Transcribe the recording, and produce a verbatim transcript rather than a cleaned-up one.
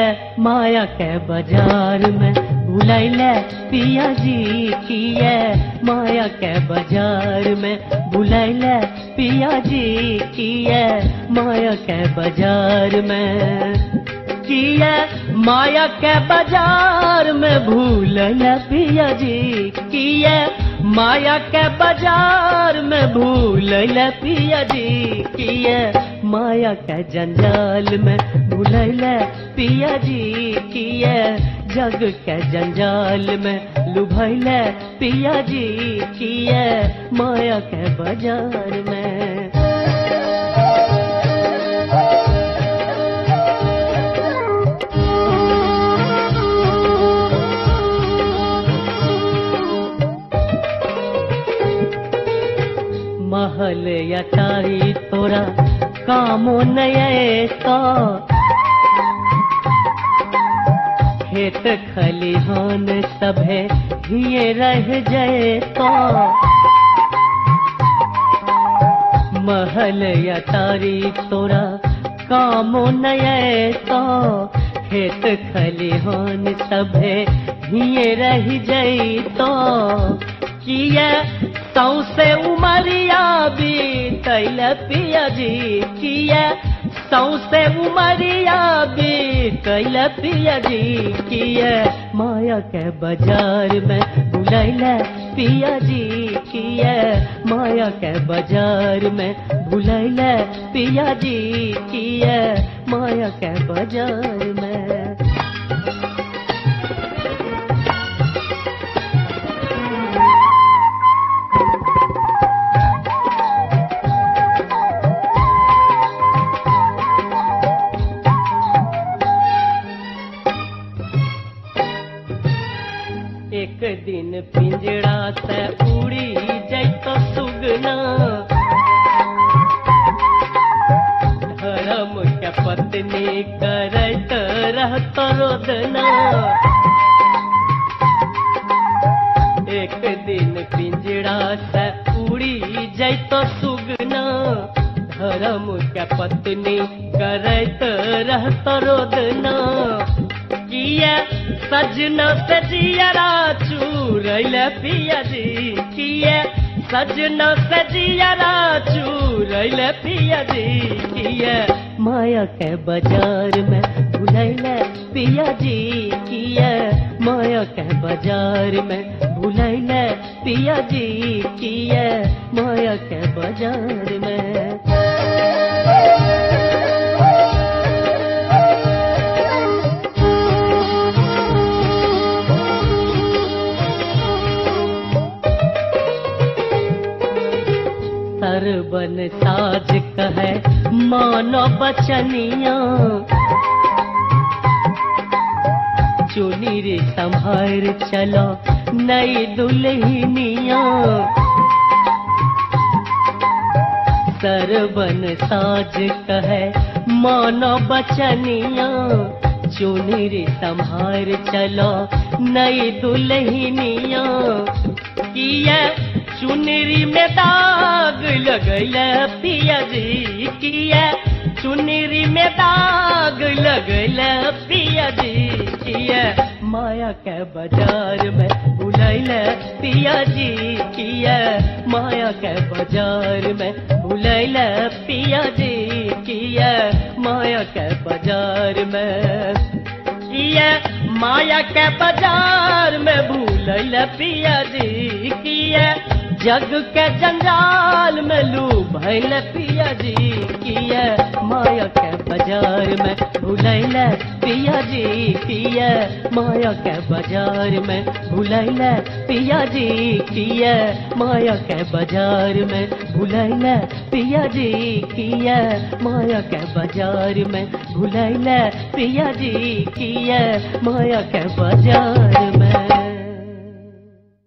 माया के बाजार में भुलैले पिया जी किए माया के बाजार में भुलैले पिया जी किए माया के बाजार में किए माया के बाजार में भूलैले पिया जी किए माया के बाजार में भूलैले पिया जी किए माया के जंजाल में भुलैले पिया जी किए जग के जंजाल में लुभैले पिया जी किए माया के बाजार में। महल अटारी तोरा कामो नये का खेत खलिहान सभे हिये रह जाए तो महल अटारी तोरा कामो नये तो खेत खलिहान सभे हिये रह जाए तो किए सौसे उमरिया बीतैल पिया जी किए सौसे उमरिया बीतैल पिया जी किए माया के बाजार में भुलैले पिया जी किए माया के बाजार में भुलैले पिया जी किए माया के बाजार में। एक दिन पिंजड़ा से उड़ी जैतो सुगना धर्म के पत्नी करत रहत रोदना एक दिन पिंजड़ा से उड़ी जैतो सुगना धर्म के पत्नी करत रहत रोदना किए सजना से जियरा चूरैल पिया जी किए सजना से जियरा चूरैल पिया जी किए माया के बाजार में भुलैले पिया जी किए माया के बाजार में भुलैले पिया जी किए माया के बाजार में। सरबन साज कहे मानो बचनिया चुनी रे संभार चलो नई दुल्हनिया सरबन साज कहे मानो बचनिया चुनी रे संभार चलो नई दुल्हनिया किए चुनरी में दाग लगैल पिया जी किए चुनरी में दाग लगैल पिया जी किए माया के बाजार में भुलैल पिया जी किए माया के बाजार में भुलैल पिया जी किए माया के बाजार में किए माया के बाजार में भूलैल पिया जी किए जग के जंजाल में लू भैल पिया जी किए माया के बाजार में भुलैल पिया जी किए माया के बाजार में भुलैल पिया जी किए माया के बाजार में भुलैल पिया जी किए माया के बाजार में भुलैल पिया जी किए माया के बाजार में।